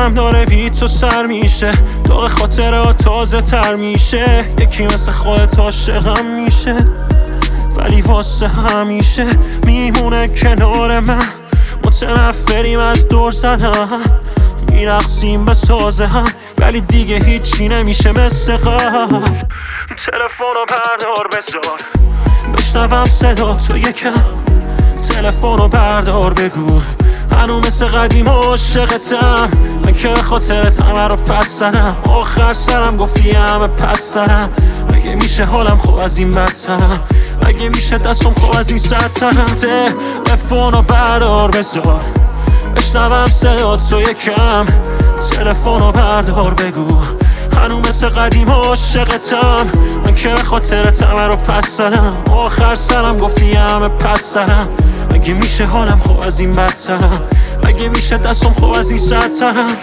دلم داره بی تو سر میشه، تو خاطرها تازه تر میشه. یکی مثل خودت عاشقم میشه، ولی واسه همیشه میمونه کنار من. متنفریم از دور زدن، میرقصیم به سازه هم، ولی دیگه هیچی نمیشه مثل قبل. تلفنو بردار بذار بشنوم صدا تو یکم، تلفنو بردار بگو هنو مثل قدیم عاشقتم. من که خاطرت همه رو پس زدم، آخر سرم گفتی همه پس زدم. مگه میشه حالم خوب از این بدترم، مگه میشه دستم خوب از این سرترم. تلفنو بردار بذار بشنوم صدا تو یکم، تلفنو بردار بگو هنو مثل قدیم عاشقتم. من که خاطرت همه رو پس زدم، آخر سرم گفتی همه پس زدم. مگه میشه حالم خوب از این بدترم، مگه میشه دستم خوب از این سرترم.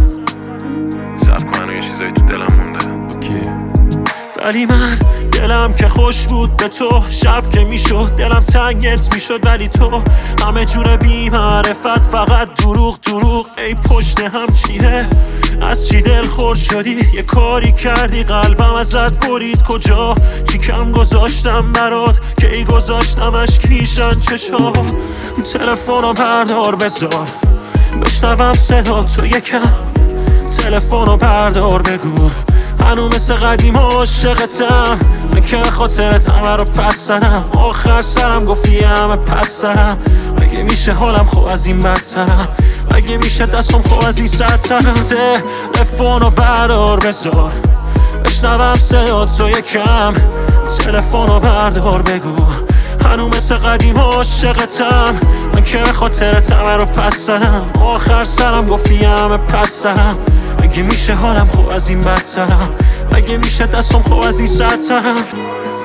صبر کن یه چیزایی تو دلم مونده. اوکی. ولی من دلم که خوش بود به تو، شب که میشد دلم تنگت میشد، ولی تو همه جور بی معرفت، فقط دروغ دروغ. ای پشت هم چیه، از چی دل خور شدی؟ یه کاری کردی قلبم ازت برید. کجا چی کم گذاشتم برات که ای گذاشتمش کیشن چشا. تلفنو بردار بذار بشنوم صدا تو یکم، تلفنو بردار بگو هنو مثل قدیم عاشقتم. من که خاطرت همه رو پس زدم، آخر سرم گفتی همه پس زدم. مگه میشه حالم خوب از این بدترم، مگه میشه دستم خوب از این سرترم. تلفنو بردار بذار بشنوم صدا تو یکم، تلفنو بردار بگو هنو مثل قدیم عاشقتم. من که خاطرت همه رو پس زدم، آخر سرم گفتی همه پس زدم. مگه میشه حالم خوب از این بدترم، مگه میشه دستم خوب از این سرترم.